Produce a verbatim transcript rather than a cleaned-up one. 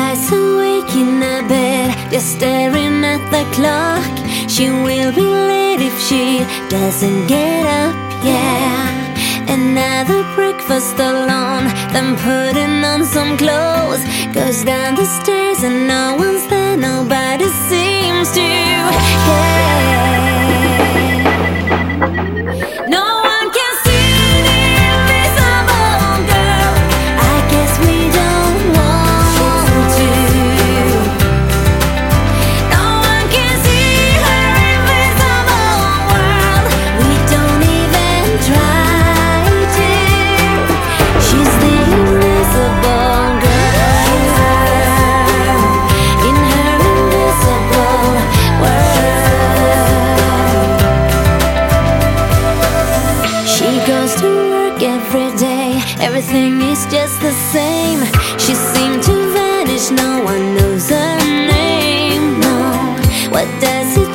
lies awake in her bed, just staring at the clock. She will be late if she doesn't get up, yeah. Another breakfast alone, then putting on some clothes. Goes down the stairs and no one's there, nobody seems to care. No one can see the invisible girl. I guess we don't want to. No one can see her invisible world. We don't even try to. She's the invisible girl in her invisible world. She goes to work every day, everything is just the same. She seemed to vanish, no one knows her name, no. What does it